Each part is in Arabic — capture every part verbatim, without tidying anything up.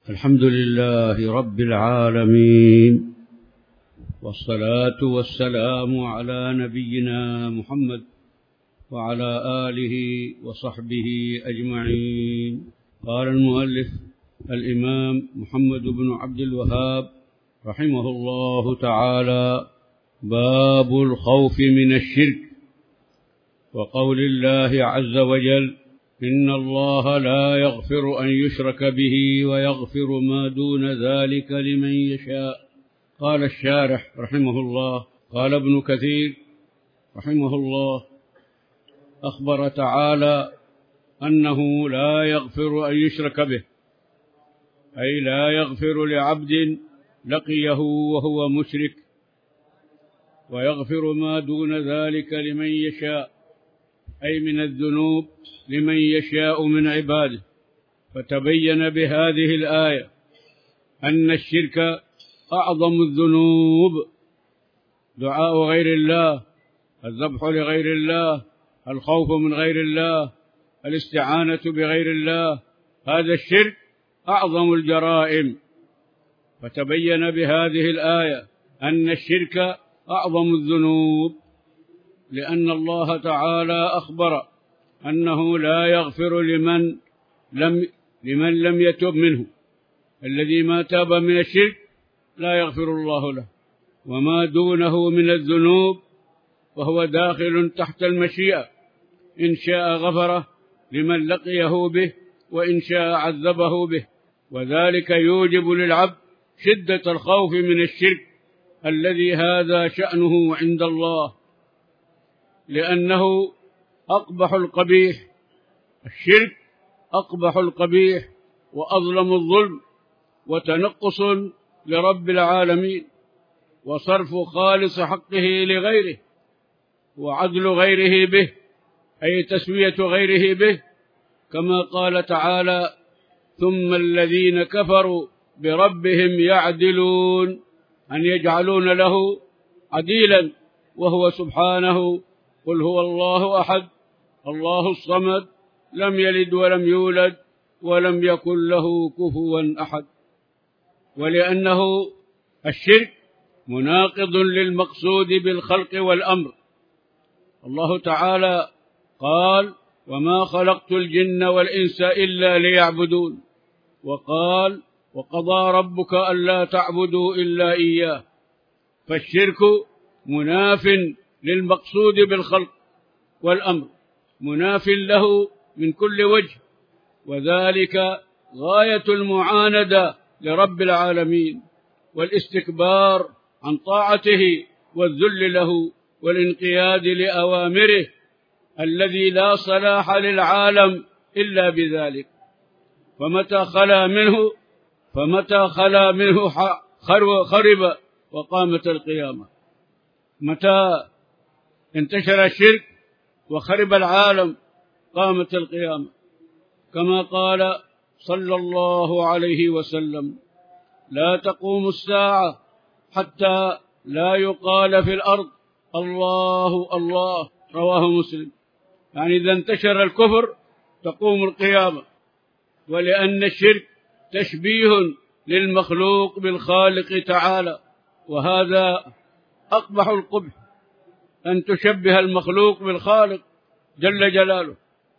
الحمد لله رب العالمين، والصلاة والسلام على نبينا محمد وعلى آله وصحبه أجمعين. قال المؤلف الإمام محمد بن عبد الوهاب رحمه الله تعالى: باب الخوف من الشرك. وقول الله عز وجل: إن الله لا يغفر أن يشرك به ويغفر ما دون ذلك لمن يشاء. قال الشارح رحمه الله: قال ابن كثير رحمه الله: أخبر تعالى أنه لا يغفر أن يشرك به، أي لا يغفر لعبد لقيه وهو مشرك، ويغفر ما دون ذلك لمن يشاء، أي من الذنوب لمن يشاء من عباده. فتبين بهذه الآية أن الشرك أعظم الذنوب، دعاء غير الله، الذبح لغير الله، الخوف من غير الله، الاستعانة بغير الله، هذا الشرك أعظم الجرائم. فتبين بهذه الآية أن الشرك أعظم الذنوب، لأن الله تعالى أخبر أنه لا يغفر لمن لم لمن لم يتب منه. الذي ما تاب من الشرك لا يغفر الله له، وما دونه من الذنوب وهو داخل تحت المشيئة، إن شاء غفره لمن لقيه به، وإن شاء عذبه به. وذلك يوجب للعبد شدة الخوف من الشرك الذي هذا شأنه عند الله، لأنه أقبح القبيح. الشرك أقبح القبيح وأظلم الظلم، وتنقص لرب العالمين، وصرف خالص حقه لغيره، وعدل غيره به، أي تسوية غيره به، كما قال تعالى: ثم الذين كفروا بربهم يعدلون، أن يجعلون له عديلا، وهو سبحانه: قل هو الله أحد الله الصمد لم يلد ولم يولد ولم يكن له كفوا أحد. ولأنه الشرك مناقض للمقصود بالخلق والأمر. الله تعالى قال: وما خلقت الجن والإنس إلا ليعبدون، وقال: وقضى ربك ألا تعبدوا إلا إياه. فالشرك مناف للمقصود بالخلق والأمر، مناف له من كل وجه، وذلك غاية المعاندة لرب العالمين، والاستكبار عن طاعته، والذل له، والانقياد لأوامره، الذي لا صلاح للعالم إلا بذلك. فمتى خلا منه فمتى خلا منه خرب وقامت القيامة. متى انتشر الشرك وخرب العالم قامت القيامة، كما قال صلى الله عليه وسلم: لا تقوم الساعة حتى لا يقال في الأرض الله الله. رواه مسلم. يعني إذا انتشر الكفر تقوم القيامة. ولأن الشرك تشبيه للمخلوق بالخالق تعالى، وهذا أقبح القبح، أن تشبه المخلوق بالخالق جل جلاله.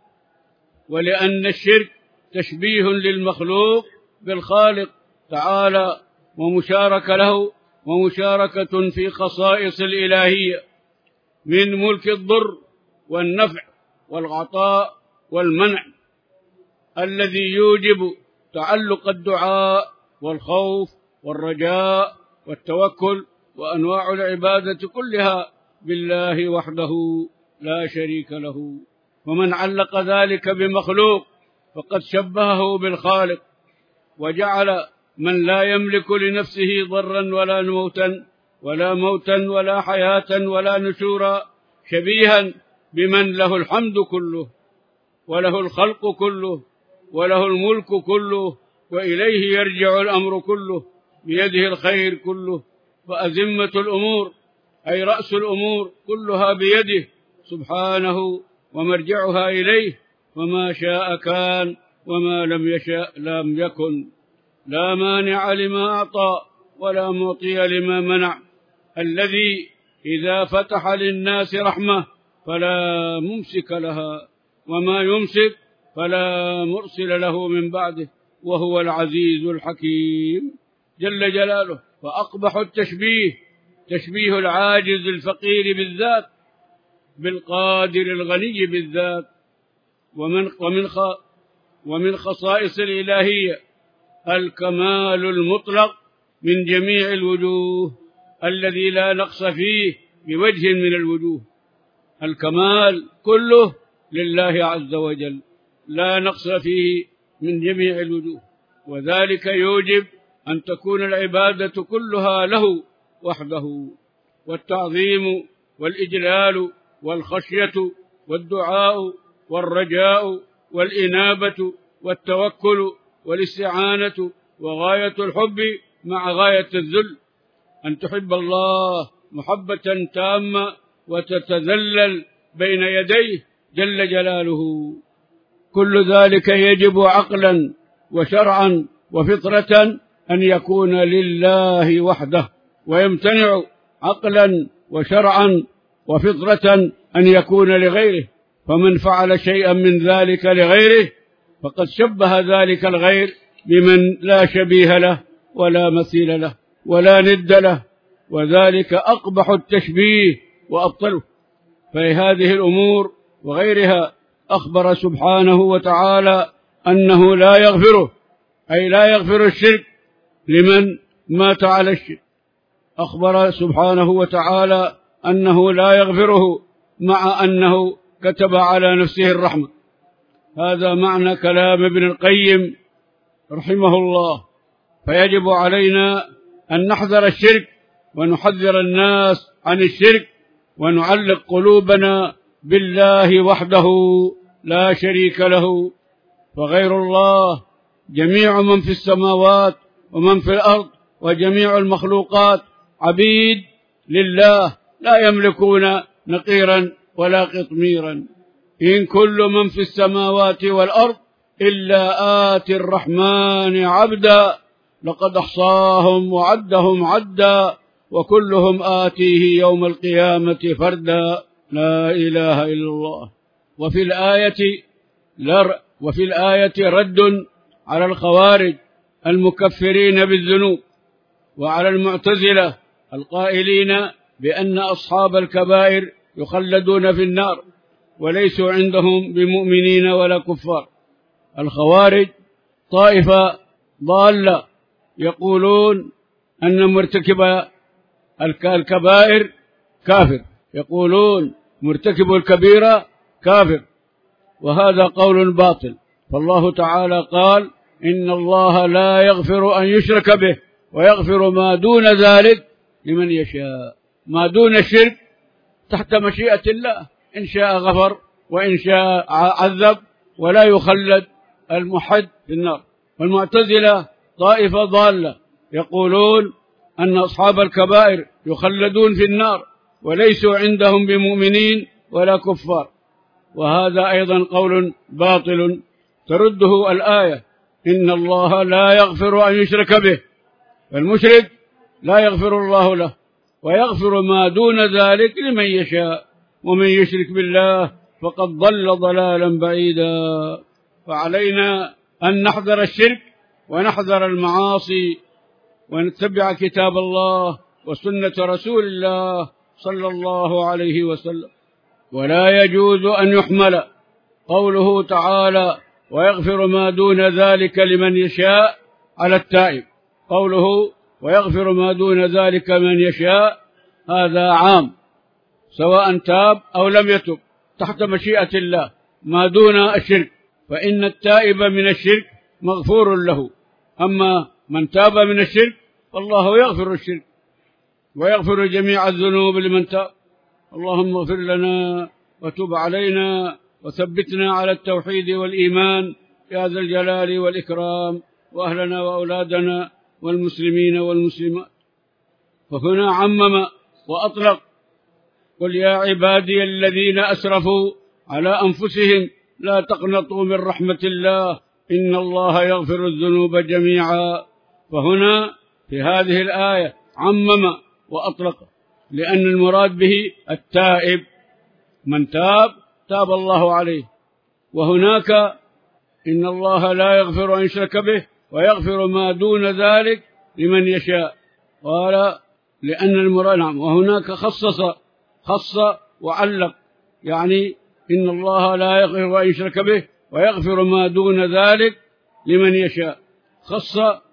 ولأن الشرك تشبيه للمخلوق بالخالق تعالى، ومشاركة له ومشاركة في خصائص الإلهية، من ملك الضر والنفع والعطاء والمنع، الذي يوجب تعلق الدعاء والخوف والرجاء والتوكل وأنواع العبادة كلها بالله وحده لا شريك له. ومن علق ذلك بمخلوق فقد شبهه بالخالق، وجعل من لا يملك لنفسه ضرا ولا موتا ولا موتا ولا حياة ولا نشورا شبيها بمن له الحمد كله، وله الخلق كله، وله الملك كله، وإليه يرجع الأمر كله، بيده الخير كله. فأزمة الأمور أي رأس الأمور كلها بيده سبحانه، ومرجعها إليه، وما شاء كان وما لم يشاء لم يكن. لا مانع لما أعطى ولا معطي لما منع، الذي إذا فتح للناس رحمة فلا ممسك لها، وما يمسك فلا مرسل له من بعده، وهو العزيز الحكيم جل جلاله. فأقبح التشبيه تشبيه العاجز الفقير بالذات بالقادر الغني بالذات. ومن ومن ومن خصائص الإلهية الكمال المطلق من جميع الوجوه الذي لا نقص فيه بوجه من الوجوه. الكمال كله لله عز وجل، لا نقص فيه من جميع الوجوه، وذلك يوجب أن تكون العبادة كلها له وحده، والتعظيم والإجلال والخشية والدعاء والرجاء والإنابة والتوكل والاستعانة وغاية الحب مع غاية الذل، أن تحب الله محبة تامة وتتذلل بين يديه جل جلاله. كل ذلك يجب عقلا وشرعا وفطرة أن يكون لله وحده، ويمتنع عقلا وشرعا وفطرة أن يكون لغيره. فمن فعل شيئا من ذلك لغيره فقد شبه ذلك الغير بمن لا شبيه له ولا مثيل له ولا ند له، وذلك أقبح التشبيه وأبطله. فهذه الأمور وغيرها أخبر سبحانه وتعالى أنه لا يغفره، أي لا يغفر الشرك لمن مات على الشرك. أخبر سبحانه وتعالى أنه لا يغفره مع أنه كتب على نفسه الرحمة. هذا معنى كلام ابن القيم رحمه الله. فيجب علينا أن نحذر الشرك ونحذر الناس عن الشرك، ونعلق قلوبنا بالله وحده لا شريك له. فغير الله جميع من في السماوات ومن في الأرض وجميع المخلوقات عبيد لله لا يملكون نقيرا ولا قطميرا. إن كل من في السماوات والأرض إلا آتي الرحمن عبدا لقد أحصاهم وعدهم عدا وكلهم آتيه يوم القيامة فردا. لا إله إلا الله. وفي الآية وفي الآية رد على الخوارج المكفرين بالذنوب، وعلى المعتزلة القائلين بأن أصحاب الكبائر يخلدون في النار وليسوا عندهم بمؤمنين ولا كفار. الخوارج طائفة ضالة يقولون أن مرتكب الكبائر كافر، يقولون مرتكب الكبيرة كافر، وهذا قول باطل. فالله تعالى قال إن الله لا يغفر أن يشرك به ويغفر ما دون ذلك لمن يشاء. ما دون الشرك تحت مشيئة الله، إن شاء غفر وإن شاء عذب، ولا يخلد المحد في النار. والمعتزلة طائفة ضالة يقولون أن أصحاب الكبائر يخلدون في النار وليسوا عندهم بمؤمنين ولا كفار، وهذا أيضا قول باطل ترده الآية إن الله لا يغفر أن يشرك به. فالمشرك لا يغفر الله له، ويغفر ما دون ذلك لمن يشاء، ومن يشرك بالله فقد ضل ضلالا بعيدا. فعلينا أن نحذر الشرك ونحذر المعاصي ونتبع كتاب الله وسنة رسول الله صلى الله عليه وسلم. ولا يجوز أن يحمل قوله تعالى ويغفر ما دون ذلك لمن يشاء على التائب. قوله ويغفر ما دون ذلك من يشاء هذا عام، سواء تاب أو لم يتب، تحت مشيئة الله ما دون الشرك، فإن التائب من الشرك مغفور له. أما من تاب من الشرك فالله يغفر الشرك ويغفر جميع الذنوب لمن تاب. اللهم اغفر لنا وتب علينا وثبتنا على التوحيد والإيمان يا ذا الجلال والإكرام، وأهلنا وأولادنا والمسلمين والمسلمات. فهنا عمم وأطلق قل يا عبادي الذين أسرفوا على أنفسهم لا تقنطوا من رحمة الله إن الله يغفر الذنوب جميعا فهنا في هذه الآية عمم وأطلق، لأن المراد به التائب، من تاب تاب الله عليه. وهناك إن الله لا يغفر أن يشرك به ويغفر ما دون ذلك لمن يشاء، قال لأن المراد نعم. وهناك خصص خص وعلق، يعني إن الله لا يغفر أن يشرك به ويغفر ما دون ذلك لمن يشاء، خص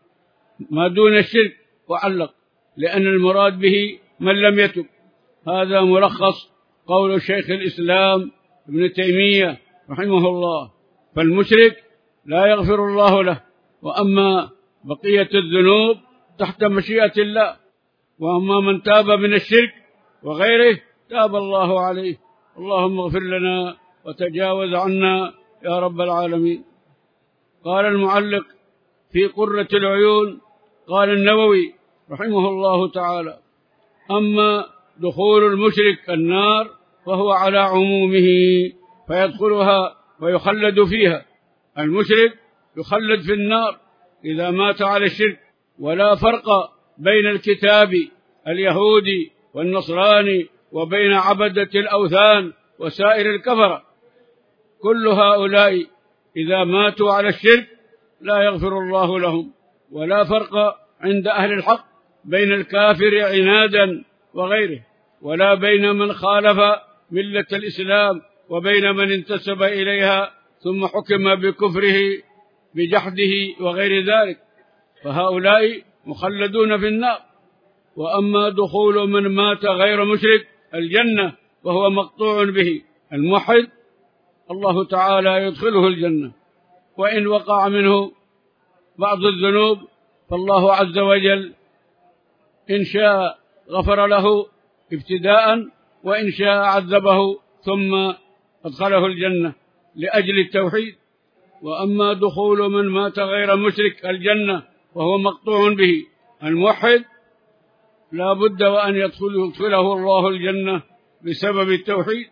ما دون الشرك وعلق، لأن المراد به من لم يتب. هذا ملخص قول شيخ الإسلام ابن تيمية رحمه الله. فالمشرك لا يغفر الله له، وأما بقية الذنوب تحت مشيئة الله، وأما من تاب من الشرك وغيره تاب الله عليه. اللهم اغفر لنا وتجاوز عنا يا رب العالمين. قال المعلق في قرة العيون، قال النووي رحمه الله تعالى: أما دخول المشرك النار فهو على عمومه، فيدخلها ويخلد فيها. المشرك يخلد في النار إذا مات على الشرك، ولا فرق بين الكتاب اليهودي والنصراني وبين عبدة الأوثان وسائر الكفرة، كل هؤلاء إذا ماتوا على الشرك لا يغفر الله لهم. ولا فرق عند أهل الحق بين الكافر عنادا وغيره، ولا بين من خالف ملة الإسلام وبين من انتسب إليها ثم حكم بكفره بجحده وغير ذلك، فهؤلاء مخلدون في النار. وأما دخول من مات غير مشرك الجنة وهو مقطوع به، الموحد الله تعالى يدخله الجنة، وإن وقع منه بعض الذنوب فالله عز وجل إن شاء غفر له ابتداء، وإن شاء عذبه ثم أدخله الجنة لأجل التوحيد. وأما دخول من مات غير مشرك الجنة وهو مقطوع به، الموحد لا بد وأن يدخله, يدخله الله الجنة بسبب التوحيد،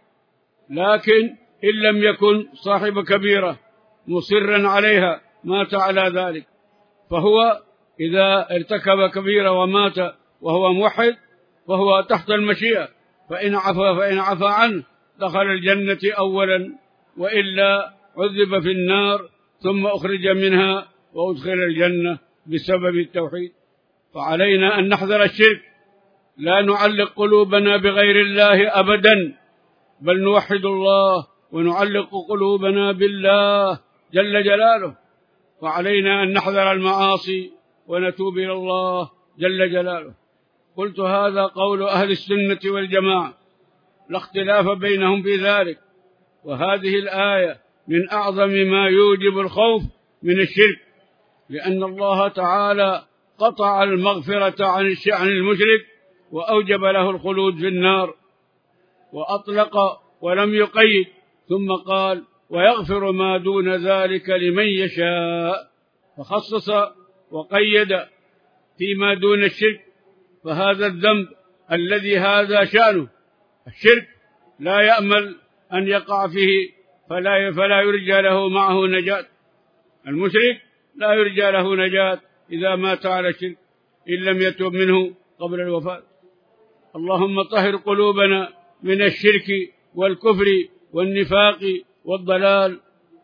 لكن إن لم يكن صاحب كبيرة مصرا عليها مات على ذلك، فهو إذا ارتكب كبيرة ومات وهو موحد فهو تحت المشيئة، فإن عفا فإن عفا عنه دخل الجنة أولا، وإلا عذب في النار ثم أخرج منها وأدخل الجنة بسبب التوحيد. فعلينا أن نحذر الشرك، لا نعلق قلوبنا بغير الله أبدا، بل نوحد الله ونعلق قلوبنا بالله جل جلاله. وعلينا أن نحذر المعاصي ونتوب إلى الله جل جلاله. قلت هذا قول أهل السنة والجماعة، لا اختلاف بينهم في ذلك. وهذه الآية من أعظم ما يوجب الخوف من الشرك، لأن الله تعالى قطع المغفرة عن المشرك وأوجب له الخلود في النار، وأطلق ولم يقيد، ثم قال: ويغفر ما دون ذلك لمن يشاء، فخصص وقيد فيما دون الشرك. فهذا الذنب الذي هذا شأنه الشرك لا يأمل أن يقع فيه، فلا فلا يرجى له معه نجاة. المشرك لا يرجى له نجاة إذا مات على الشرك إن لم يتوب منه قبل الوفاة. اللهم طهر قلوبنا من الشرك والكفر والنفاق والضلال،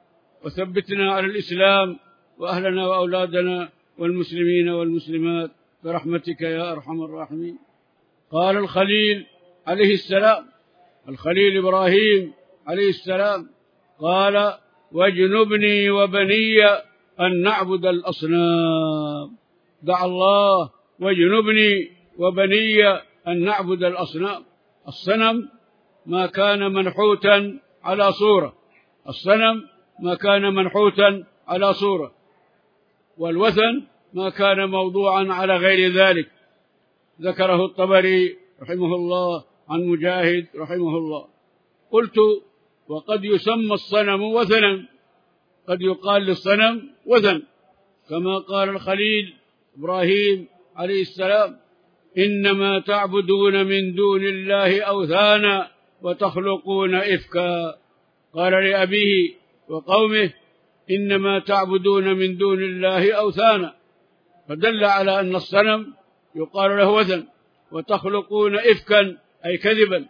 وثبتنا على الإسلام وأهلنا وأولادنا والمسلمين والمسلمات برحمتك يا أرحم الراحمين. قال الخليل عليه السلام، الخليل إبراهيم عليه السلام، قال: واجنبني وبني أن نعبد الأصنام. دعا الله: واجنبني وبني أن نعبد الأصنام. الصنم ما كان منحوتا على صورة، الصنم ما كان منحوتا على صورة، والوثن ما كان موضوعا على غير ذلك. ذكره الطبري رحمه الله عن مجاهد رحمه الله. قلت: وقد يسمى الصنم وثنا، قد يقال للصنم وثن، كما قال الخليل إبراهيم عليه السلام: إنما تعبدون من دون الله أوثانا وتخلقون إفكا. قال لأبيه وقومه: إنما تعبدون من دون الله أوثانا، فدل على أن الصنم يقال له وثن. وتخلقون إفكا أي كذبا.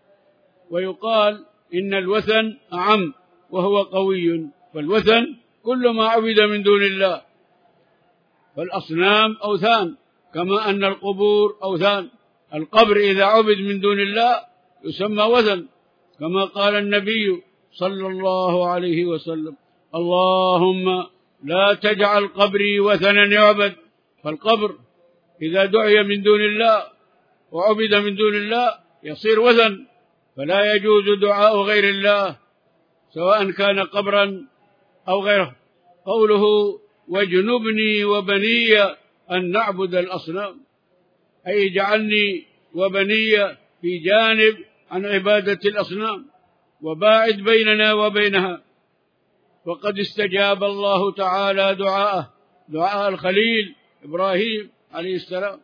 ويقال إن الوثن أعم وهو قوي، فالوثن كل ما عبد من دون الله، فالأصنام أوثان، كما أن القبور أوثان. القبر إذا عبد من دون الله يسمى وثن، كما قال النبي صلى الله عليه وسلم: اللهم لا تجعل قبري وثنا يعبد. فالقبر إذا دعي من دون الله وعبد من دون الله يصير وثن، فلا يجوز دعاء غير الله سواء كان قبرا أو غيره. قوله: واجنبني وبني أن نعبد الأصنام، أي اجعلني وبني في جانب عن عبادة الأصنام، وباعد بيننا وبينها. وقد استجاب الله تعالى دعاءه، دعاء الخليل إبراهيم عليه السلام،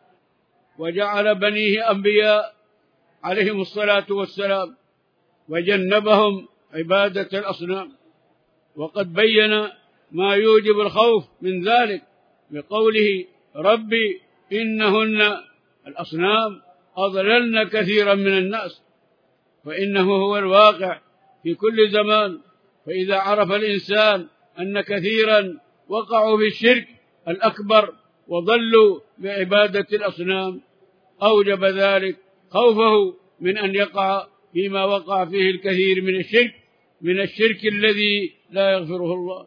وجعل بنيه أنبياء عليهم الصلاة والسلام، وجنبهم عبادة الأصنام. وقد بين ما يوجب الخوف من ذلك بقوله: ربي إنهن الأصنام أضللن كثيرا من الناس. فإنه هو الواقع في كل زمان. فإذا عرف الإنسان أن كثيرا وقعوا في الشرك الأكبر وضلوا بعبادة الأصنام أوجب ذلك خوفه من أن يقع فيما وقع فيه الكثير من الشرك، من الشرك الذي لا يغفره الله.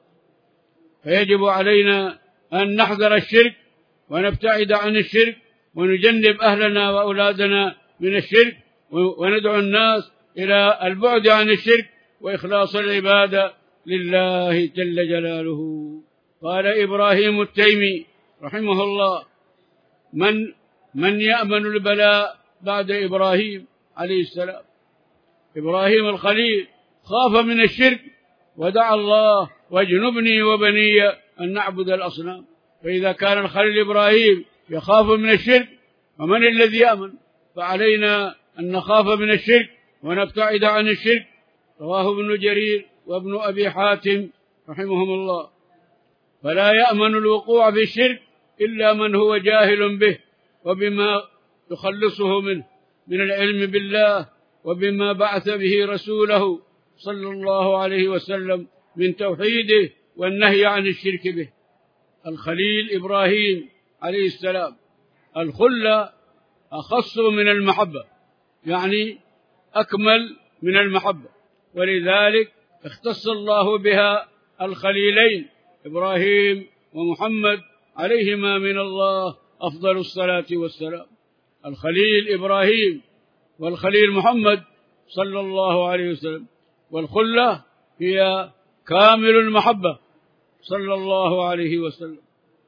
فيجب علينا أن نحذر الشرك ونبتعد عن الشرك، ونجنب أهلنا وأولادنا من الشرك، وندعو الناس إلى البعد عن الشرك وإخلاص العبادة لله جل جلاله. قال إبراهيم التيمي رحمه الله: من من يأمن البلاء بعد إبراهيم عليه السلام؟ إبراهيم الخليل خاف من الشرك ودعا الله: واجنبني وبني أن نعبد الأصنام. فإذا كان الخليل إبراهيم يخاف من الشرك، ومن الذي يأمن؟ فعلينا أن نخاف من الشرك ونبتعد عن الشرك. رواه ابن جرير وابن أبي حاتم رحمهم الله. فلا يأمن الوقوع في الشرك إلا من هو جاهل به وبما يخلصه منه من العلم بالله، وبما بعث به رسوله صلى الله عليه وسلم من توحيده والنهي عن الشرك به. الخليل إبراهيم عليه السلام الخلة أخص من المحبة، يعني أكمل من المحبة، ولذلك اختص الله بها الخليلين إبراهيم ومحمد عليهما من الله أفضل الصلاة والسلام. الخليل إبراهيم والخليل محمد صلى الله عليه وسلم، والخلة هي كامل المحبة صلى الله عليه وسلم.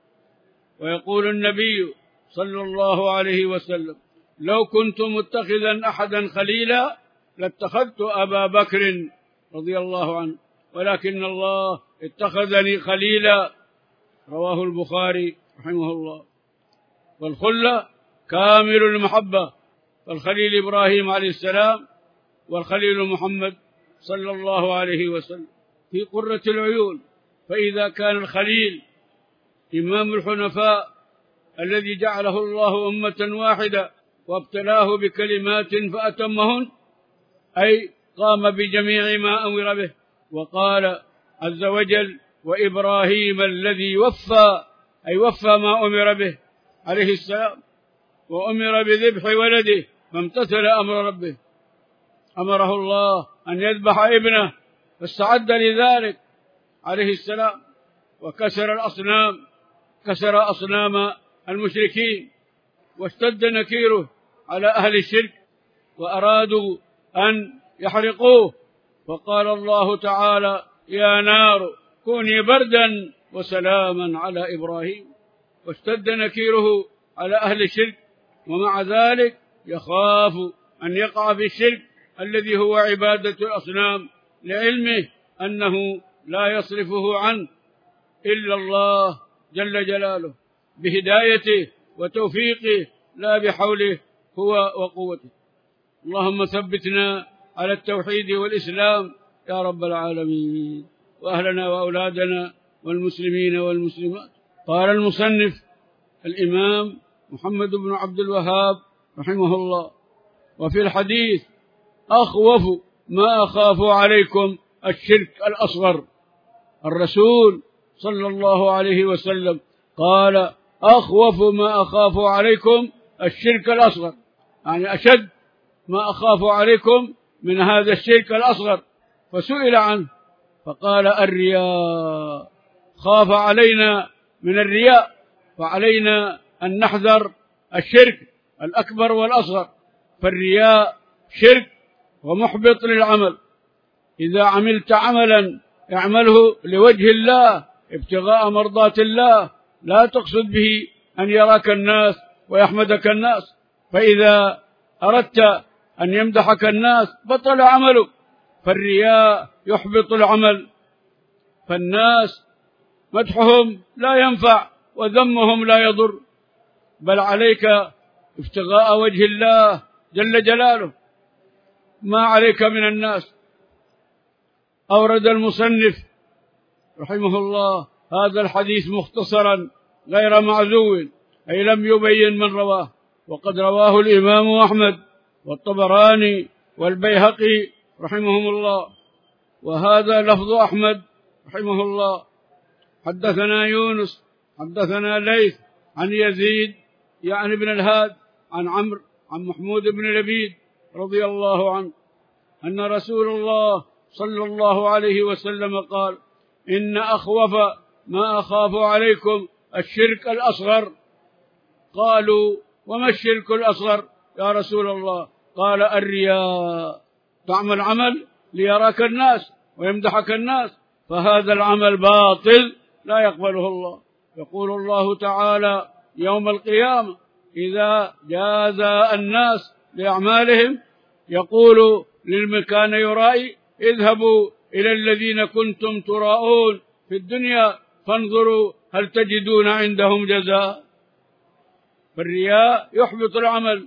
ويقول النبي صلى الله عليه وسلم: لو كنت متخذا أحدا خليلا لاتخذت أبا بكر رضي الله عنه، ولكن الله اتخذني خليلا. رواه البخاري رحمه الله. والخلة كامل المحبة، فالخليل إبراهيم عليه السلام والخليل محمد صلى الله عليه وسلم في قرة العيون. فإذا كان الخليل إمام الحنفاء الذي جعله الله أمة واحدة وابتلاه بكلمات فأتمهن، أي قام بجميع ما أمر به، وقال عز وجل: وإبراهيم الذي وفى، أي وفى ما أمر به عليه السلام، وأمر بذبح ولده فامتثل أمر ربه. أمره الله أن يذبح ابنه فاستعد لذلك عليه السلام، وكسر الأصنام، كسر أصنام المشركين، واشتد نكيره على أهل الشرك وأرادوا أن يحرقوه، فقال الله تعالى: يا نار كوني بردا وسلاما على إبراهيم. واشتد نكيره على أهل الشرك، ومع ذلك يخاف أن يقع في الشرك الذي هو عبادة الأصنام، لعلمه أنه لا يصرفه عنه إلا الله جل جلاله بهدايته وتوفيقه، لا بحوله هو وقوته. اللهم ثبتنا على التوحيد والإسلام يا رب العالمين، وأهلنا وأولادنا والمسلمين والمسلمات. قال المصنف الإمام محمد بن عبد الوهاب رحمه الله. وفي الحديث: أخوف ما أخاف عليكم الشرك الأصغر. الرسول صلى الله عليه وسلم قال: أخوف ما أخاف عليكم الشرك الأصغر، يعني أشد ما أخاف عليكم من هذا الشرك الأصغر. فسئل عنه فقال: الرياء. خاف علينا من الرياء، فعلينا أن نحذر الشرك الأكبر والأصغر. فالرياء شرك ومحبط للعمل. إذا عملت عملا اعمله لوجه الله ابتغاء مرضات الله، لا تقصد به أن يراك الناس ويحمدك الناس. فإذا أردت أن يمدحك الناس بطل عملك. فالرياء يحبط العمل. فالناس مدحهم لا ينفع وذمهم لا يضر، بل عليك ابتغاء وجه الله جل جلاله، ما عليك من الناس. أورد المصنف رحمه الله هذا الحديث مختصرا غير معزو، أي لم يبين من رواه، وقد رواه الإمام أحمد والطبراني والبيهقي رحمهم الله. وهذا لفظ أحمد رحمه الله: حدثنا يونس حدثنا ليث عن يزيد يعني بن الهاد عن عمرو عن محمود بن لبيد رضي الله عنه أن رسول الله صلى الله عليه وسلم قال: إن أخوف ما أخاف عليكم الشرك الأصغر. قالوا: وما الشرك الأصغر يا رسول الله؟ قال: الرياء. تعمل عمل ليراك الناس ويمدحك الناس، فهذا العمل باطل لا يقبله الله. يقول الله تعالى يوم القيامة إذا جازى الناس لأعمالهم يقول لمن كان يرائي: اذهبوا إلى الذين كنتم تراءون في الدنيا فانظروا هل تجدون عندهم جزاء. فالرياء يحبط العمل.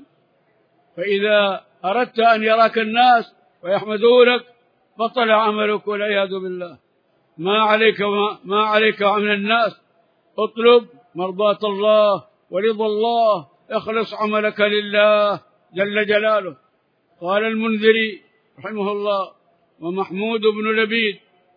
فإذا أردت أن يراك الناس ويحمدونك بطل عملك والعياذ بالله. ما عليك ما عليك من الناس، اطلب مرضاة الله ورضا الله، اخلص عملك لله جل جلاله. قال المنذري رحمه الله: ومحمود بن لبيد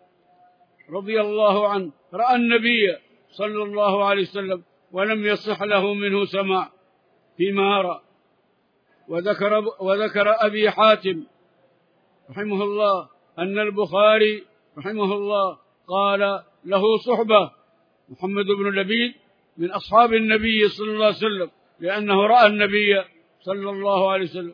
رضي الله عنه رأى النبي صلى الله عليه وسلم ولم يصح له منه سماع فيما رأى. وذكر, وذكر أبي حاتم رحمه الله أن البخاري رحمه الله قال له صحبة محمد بن لبيد من أصحاب النبي صلى الله عليه وسلم، لأنه رأى النبي صلى الله عليه وسلم.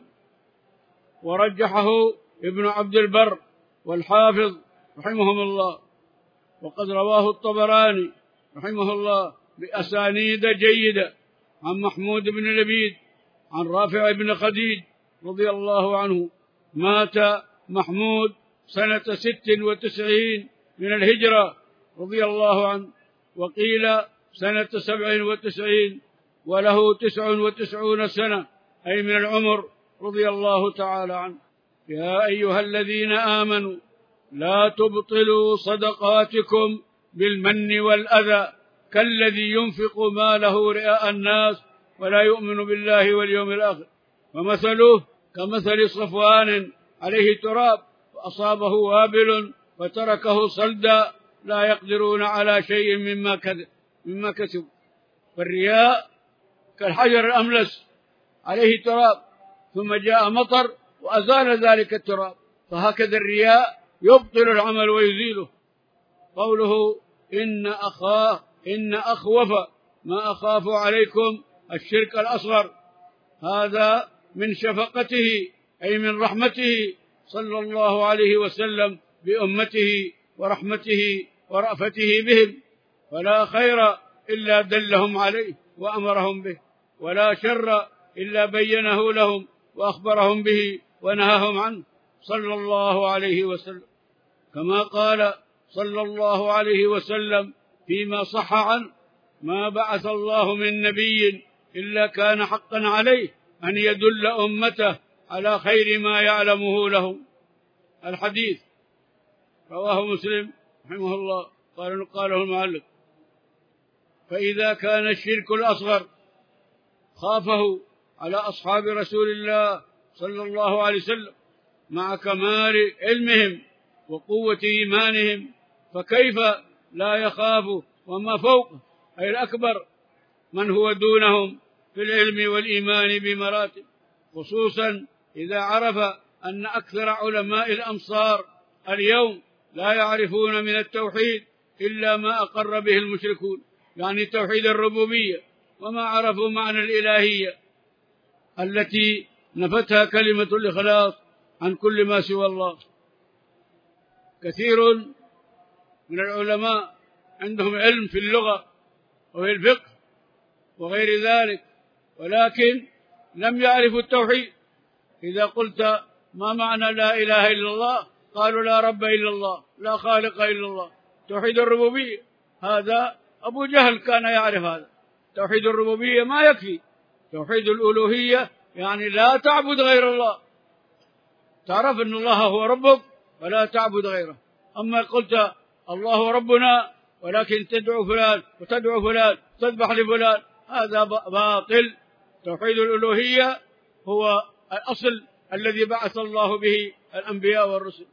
ورجحه ابن عبد البر والحافظ رحمهم الله. وقد رواه الطبراني رحمه الله بأسانيد جيدة عن محمود بن لبيد عن رافع بن خديج رضي الله عنه. مات محمود سنة ست وتسعين من الهجرة رضي الله عنه، وقيل سنة سبع وتسعين، وله تسع وتسعون سنة أي من العمر رضي الله تعالى عنه. يا أيها الذين آمنوا لا تبطلوا صدقاتكم بالمن والأذى كالذي ينفق ماله رئاء الناس ولا يؤمن بالله واليوم الآخر، ومثله كمثل صفوان عليه تراب فأصابه وابل فتركه صلدا لا يقدرون على شيء مما مما كسبوا. فالرياء كالحجر الأملس عليه تراب ثم جاء مطر وأزال ذلك التراب، فهكذا الرياء يبطل العمل ويزيله. قوله إن أخاه إن أخوف ما أخاف عليكم الشرك الأصغر، هذا من شفقته أي من رحمته صلى الله عليه وسلم بأمته ورحمته ورأفته بهم، ولا خير إلا دلهم عليه وأمرهم به، ولا شر إلا بينه لهم وأخبرهم به ونهاهم عنه صلى الله عليه وسلم. كما قال صلى الله عليه وسلم فيما صح عنه: ما بعث الله من نبي إلا كان حقا عليه أن يدل أمته على خير ما يعلمه لهم. الحديث رواه مسلم رحمه الله. قال قاله المؤلف: فإذا كان الشرك الأصغر خافه على أصحاب رسول الله صلى الله عليه وسلم مع كمال علمهم وقوة إيمانهم، فكيف لا يخاف وما فوقه أي الأكبر من هو دونهم في العلم والإيمان بمراتب، خصوصا إذا عرف أن أكثر علماء الأمصار اليوم لا يعرفون من التوحيد إلا ما أقر به المشركون، يعني توحيد الربوبية، وما عرفوا معنى الإلهية التي نفتها كلمة الإخلاص عن كل ما سوى الله. كثير من العلماء عندهم علم في اللغة وفي الفقه وغير ذلك، ولكن لم يعرفوا التوحيد. إذا قلت ما معنى لا إله إلا الله قالوا لا رب إلا الله، لا خالق إلا الله. توحيد الربوبية هذا أبو جهل كان يعرف هذا، توحيد الربوبية ما يكفي. توحيد الألوهية يعني لا تعبد غير الله، تعرف أن الله هو ربك ولا تعبد غيره. أما قلت الله ربنا ولكن تدعو فلان وتدعو فلان تذبح لفلان، هذا باطل. توحيد الألوهية هو الأصل الذي بعث الله به الأنبياء والرسل.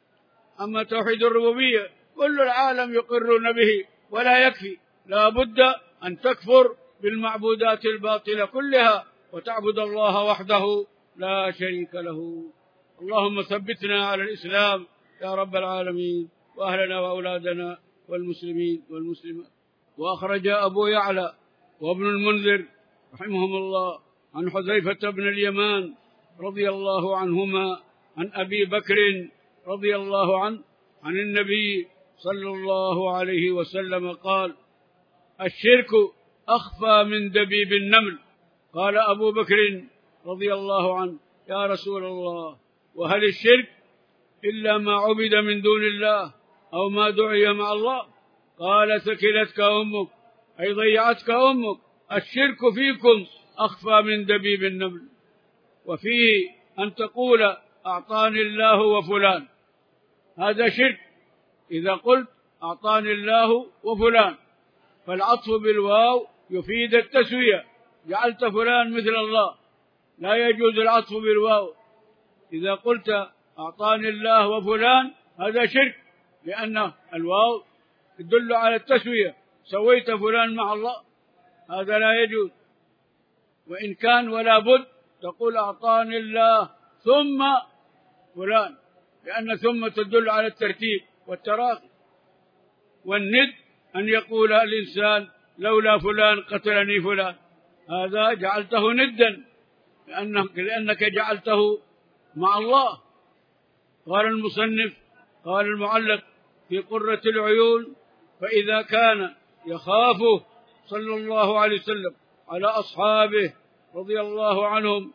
أما توحيد الربوبية كل العالم يقرون به ولا يكفي، لا بد أن تكفر بالمعبودات الباطلة كلها وتعبد الله وحده لا شريك له. اللهم ثبتنا على الإسلام يا رب العالمين، وأهلنا وأولادنا والمسلمين والمسلمات. وأخرج أبو يعلى وابن المنذر رحمهم الله عن حذيفة بن اليمان رضي الله عنهما عن أبي بكر رضي الله عنه عن النبي صلى الله عليه وسلم قال: الشرك أخفى من دبيب النمل. قال أبو بكر رضي الله عنه: يا رسول الله، وهل الشرك إلا ما عبد من دون الله أو ما دعي مع الله؟ قال: ثكلتك أمك، أي ضيعتك أمك. الشرك فيكم أخفى من دبيب النمل. وفيه أن تقول أعطاني الله وفلان، هذا شرك. إذا قلت أعطاني الله وفلان فالعطف بالواو يفيد التسوية، جعلت فلان مثل الله، لا يجوز العطف بالواو. إذا قلت أعطاني الله وفلان هذا شرك، لأن الواو تدل على التسوية، سويت فلان مع الله، هذا لا يجوز. وإن كان ولا بد تقول أعطاني الله ثم فلان، لأن ثم تدل على الترتيب والتراخي. والند أن يقول الإنسان لولا فلان قتلني فلان، هذا جعلته ندا لأنك, لأنك جعلته مع الله. قال المصنف قال المعلق في قرة العيون: فإذا كان يخاف صلى الله عليه وسلم على أصحابه رضي الله عنهم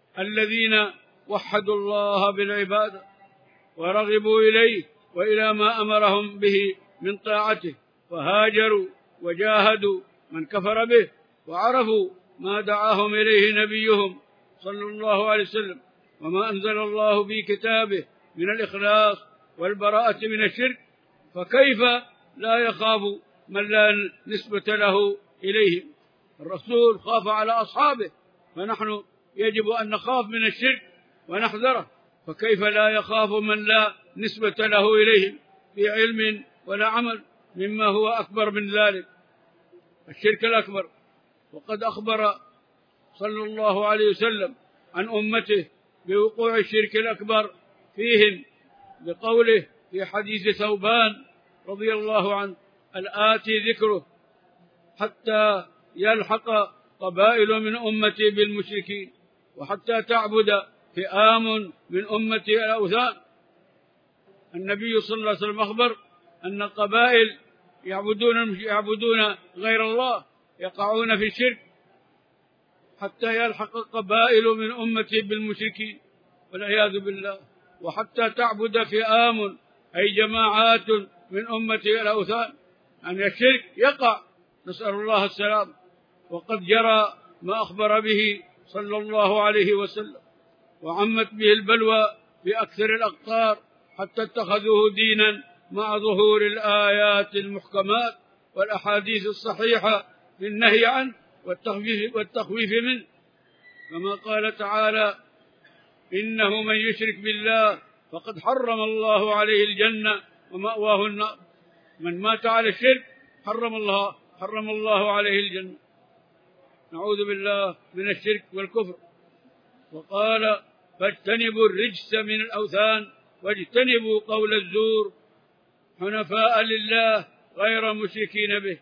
الذين وحدوا الله بالعبادة ورغبوا إليه وإلى ما أمرهم به من طاعته، وهاجروا وجاهدوا من كفر به، وعرفوا ما دعاهم إليه نبيهم صلى الله عليه وسلم وما أنزل الله في كتابه من الإخلاص والبراءة من الشرك، فكيف لا يخاف من لا نسبة له إليهم؟ الرسول خاف على أصحابه، فنحن يجب أن نخاف من الشرك ونحذره، فكيف لا يخاف من لا نسبة له إليهم في علم ولا عمل، مما هو أكبر من ذلك، الشرك الأكبر. وقد أخبر صلى الله عليه وسلم عن أمته بوقوع الشرك الأكبر فيهم بقوله في حديث ثوبان رضي الله عنه: الآتي ذكره حتى يلحق قبائل من أمتي بالمشركين، وحتى تعبد فئام من أمتي الأوثان. النبي صلى الله عليه وسلم أخبر أن قبائل يعبدون يعبدون غير الله يقعون في الشرك، حتى يلحق قبائل من أمتي بالمشركين والعياذ بالله، وحتى تعبد فئام أي جماعات من أمتي الأوثان، أن الشرك يقع، نسأل الله السلام. وقد جرى ما أخبر به صلى الله عليه وسلم، وعمت به البلوى في أكثر الأقطار، حتى اتخذوه دينا مع ظهور الآيات المحكمات والأحاديث الصحيحة في النهي عنه والتخويف, والتخويف منه، كما قال تعالى: إنه من يشرك بالله فقد حرم الله عليه الجنة ومأواه النار. من مات على الشرك حرم الله حرم الله عليه الجنة. نعوذ بالله من الشرك والكفر. وقال: فاجتنبوا الرجس من الأوثان واجتنبوا قول الزور حنفاء لله غير مشركين به.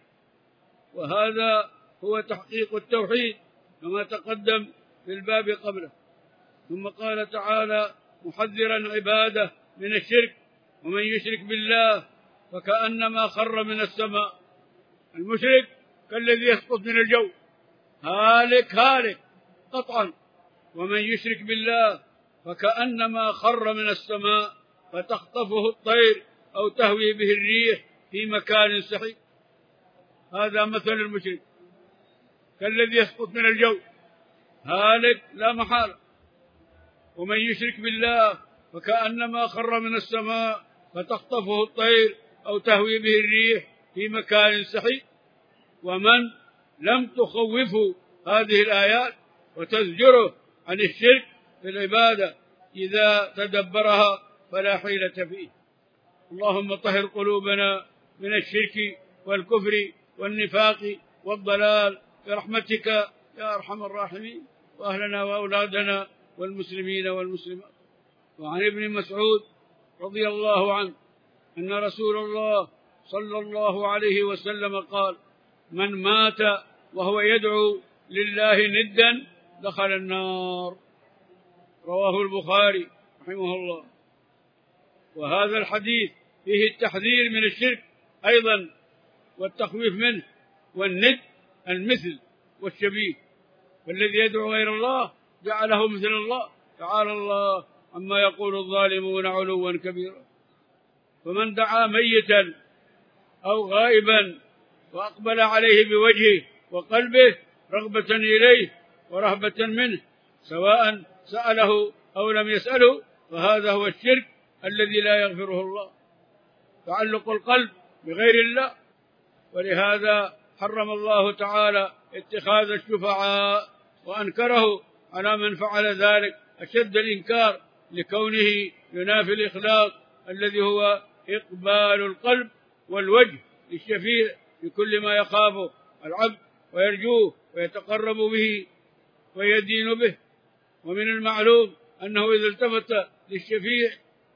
وهذا هو تحقيق التوحيد كما تقدم في الباب قبله. ثم قال تعالى محذرا عباده من الشرك: ومن يشرك بالله فكأنما خر من السماء. المشرك كالذي يسقط من الجو، هالك هالك قطعا. ومن يشرك بالله فكأنما خر من السماء فتخطفه الطير أو تهوي به الريح في مكان سحيق. هذا مثل المشرك، كالذي يسقط من الجو، هالك لا محالة. ومن يشرك بالله فكأنما خر من السماء فتخطفه الطير أو تهوي به الريح في مكان سحيق. ومن لم تخوفه هذه الآيات وتزجره عن الشرك في العبادة إذا تدبرها فلا حيلة فيه. اللهم طهر قلوبنا من الشرك والكفر والنفاق والضلال برحمتك يا أرحم الراحمين، وأهلنا وأولادنا والمسلمين والمسلمات. وعن ابن مسعود رضي الله عنه أن رسول الله صلى الله عليه وسلم قال: من مات وهو يدعو لله ندا دخل النار. رواه البخاري رحمه الله. وهذا الحديث فيه التحذير من الشرك أيضا والتخويف منه، والند المثل والشبيه، والذي يدعو غير الله جعله مثل الله. تعالى الله عما يقول الظالمون علوا كبيرا. فمن دعا ميتا أو غائبا وأقبل عليه بوجهه وقلبه رغبة إليه ورهبة منه، سواء سأله أو لم يسأله، فهذا هو الشرك الذي لا يغفره الله، تعلق القلب بغير الله. ولهذا حرم الله تعالى اتخاذ الشفعاء وأنكره على من فعل ذلك أشد الإنكار، لكونه ينافي الإخلاص الذي هو إقبال القلب والوجه للشفيع بكل ما يخافه العبد ويرجوه ويتقرب به ويدين به. ومن المعلوم أنه إذا التفت للشفيع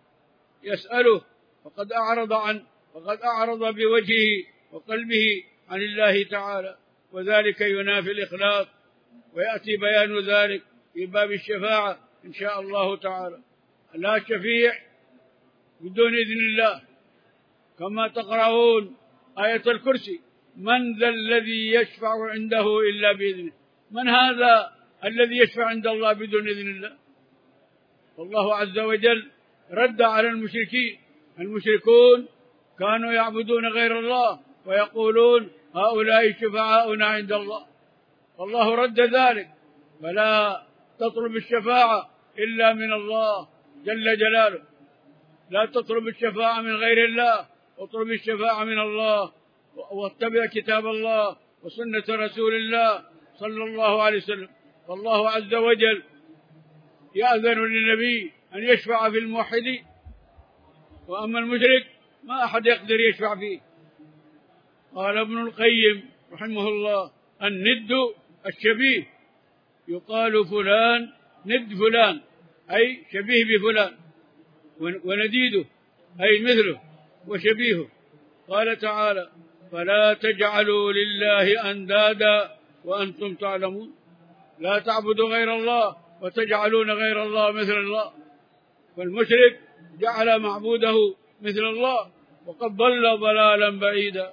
يسأله فقد أعرض عن فقد أعرض بوجهه وقلبه عن الله تعالى، وذلك ينافي الإخلاص، ويأتي بيان ذلك في باب الشفاعة إن شاء الله تعالى. لا شفيع بدون إذن الله، كما تقرؤون آية الكرسي: من ذا الذي يشفع عنده إلا بإذنه. من هذا الذي يشفع عند الله بدون إذن الله؟ والله عز وجل رد على المشركين. المشركون كانوا يعبدون غير الله ويقولون هؤلاء شفعاؤنا عند الله، والله رد ذلك: فلا تطلب الشفاعة إلا من الله جل جلاله. لا تطلب الشفاعة من غير الله، اطلب الشفاعة من الله، واتبع كتاب الله وسنة رسول الله صلى الله عليه وسلم. فالله عز وجل يأذن للنبي أن يشفع في الموحدين، وأما المشرك ما أحد يقدر يشفع فيه. قال ابن القيم رحمه الله: الند الشبيه، يقال فلان ند فلان أي شبيه بفلان، ونديده أي مثله وشبيهه. قال تعالى: فلا تجعلوا لله أندادا وأنتم تعلمون. لا تعبدوا غير الله وتجعلون غير الله مثل الله. فالمشرك جعل معبوده مثل الله وقد ضل ضلالا بعيدا.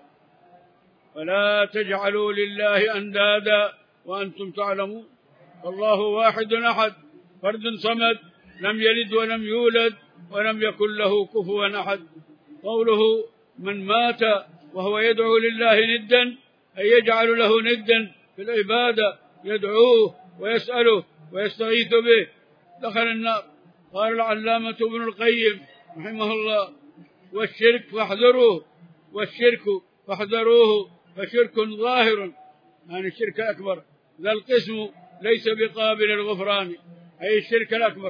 فلا تجعلوا لله أندادا وأنتم تعلمون. الله واحد أحد فرد صمد، لم يلد ولم يولد ولم يكن له كفوا أحد. قوله من مات وهو يدعو لله ندا أي يجعل له ندا في العبادة، يدعوه ويسأله ويستغيث به، دخل النار. قال العلامة ابن القيم رحمه الله: والشرك فاحذروه والشرك فاحذروه فشرك ظاهر يعني الشرك الأكبر ذا القسم ليس بقابل الغفران، أي الشرك الأكبر،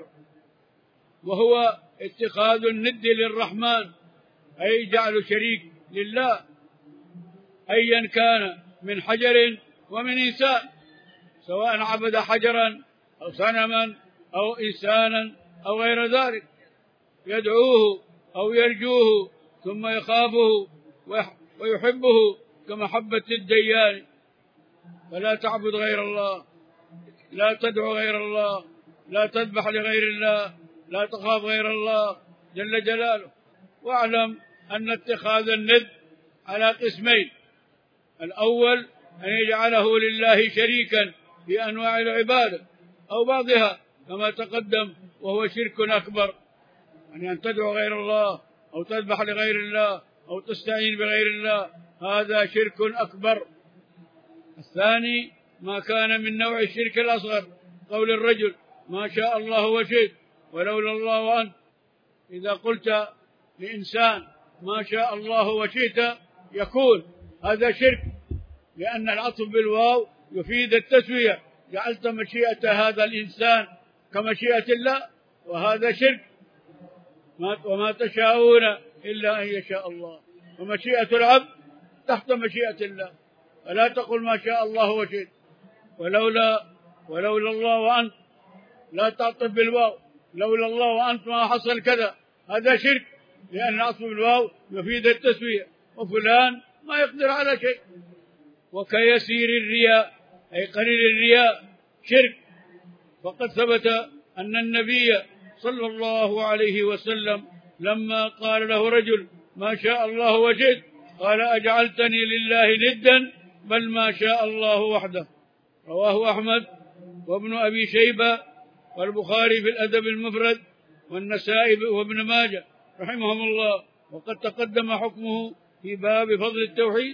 وهو اتخاذ الند للرحمن، أي جعل شريك لله أيا كان من حجر ومن إنسان، سواء عبد حجرا أو صنما أو إنسانا أو غير ذلك، يدعوه أو يرجوه ثم يخافه ويحبه كمحبة الديان. فلا تعبد غير الله، لا تدعو غير الله، لا تذبح لغير الله، لا تخاف غير الله جل جلاله. واعلم أن اتخاذ الند على قسمين: الأول أن يجعله لله شريكا في أنواع العبادة أو بعضها كما تقدم، وهو شرك أكبر، يعني أن تدعو غير الله أو تذبح لغير الله أو تستعين بغير الله، هذا شرك أكبر. الثاني ما كان من نوع الشرك الأصغر، قول الرجل ما شاء الله وشئت ولولا الله وأنت. إذا قلت لإنسان ما شاء الله وشئت يكون هذا شرك، لأن العطف بالواو يفيد التسوية، جعلت مشيئة هذا الإنسان كمشيئة الله، وهذا شرك. وما تشاءون إلا أن يشاء الله، ومشيئة العبد تحت مشيئة الله، فلا تقل ما شاء الله وشئت ولولا ولولا الله وأنت، لا تعطف بالواو، لولا الله وأنت ما حصل كذا، هذا شرك، لأن العطف بالواو يفيد التسوية، وفلان ما يقدر على شيء. وكيسير الرياء أي قليل الرياء شرك، فقد ثبت أن النبي صلى الله عليه وسلم لما قال له رجل ما شاء الله وشئت قال أجعلتني لله ندا بل ما شاء الله وحده. رواه أحمد وابن أبي شيبة والبخاري في الأدب المفرد والنسائي وابن ماجه رحمهم الله، وقد تقدم حكمه في باب فضل التوحيد.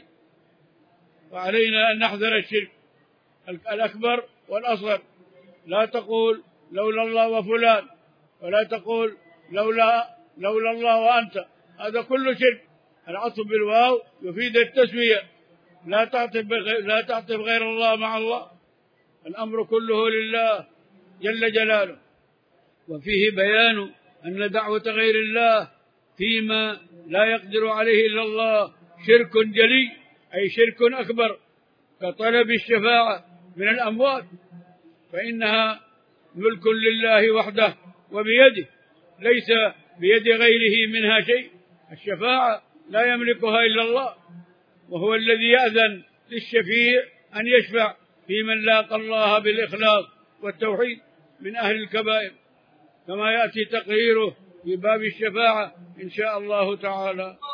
وعلينا أن نحذر الشرك الأكبر والأصغر، لا تقول لولا الله وفلان، ولا تقول لولا لولا الله وأنت، هذا كله شرك. العطف بالواو يفيد التسوية، لا تعطف لا تعطف غير الله مع الله، الأمر كله لله جل جلاله. وفيه بيان أن دعوة غير الله فيما لا يقدر عليه إلا الله شرك جلي، أي شرك أكبر، كطلب الشفاعة من الأموات، فإنها ملك لله وحده وبيده، ليس بيد غيره منها شيء. الشفاعة لا يملكها إلا الله، وهو الذي يأذن للشفيع أن يشفع في من لاقى الله بالإخلاص والتوحيد من أهل الكبائر، كما يأتي تقريره في باب الشفاعة إن شاء الله تعالى.